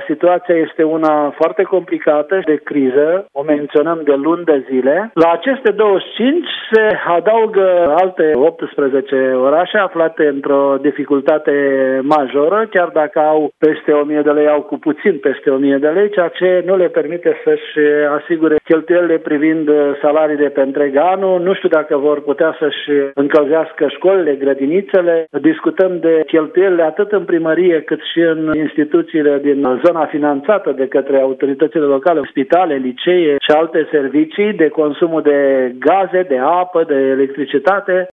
Situația este una foarte complicată de criză, o menționăm de luni de zile. La aceste 25 se adaugă alte 18 orașe aflate într-o dificultate majoră, chiar dacă au peste 1000 de lei, au cu puțin peste 1000 de lei, ceea ce nu le permite să-și asigure cheltuielile privind salariile pe întreg anul. Nu știu dacă vor putea să-și încălzească școlile, grădinițele. Discutăm de cheltuielile atât în primărie cât și în instituțiile din zona finanțată de către autoritățile locale, spitale, licee și alte servicii, de consumul de gaze, de apă, de electricitate.